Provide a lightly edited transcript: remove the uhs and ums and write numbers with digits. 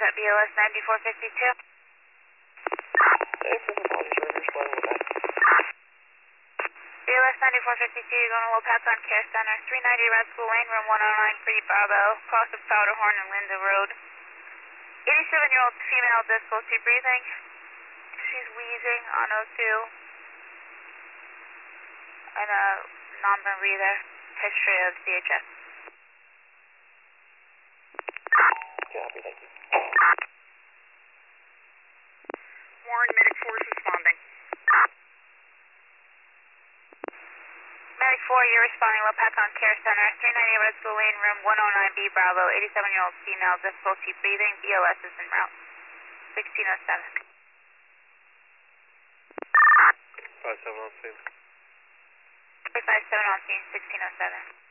at BOS 9452. Hey, for the body surgery, responding with that. BOS 9452, you're going to Lopac on Care Center, 390 Red School Lane, room 109, Free Bravo, cross of Powderhorn and Linda Road. 87-year-old female, difficulty breathing. She's wheezing on O2. And a non-breather. History of CHF. Copy, thank you. Warren Medic Force responding. Medic 4, you're responding Lopac on Care Center, 390 Red School Lane, room 109B Bravo, 87-year-old female, difficulty breathing, BLS is en route. 1607. 57 on scene. 57 on scene, 1607.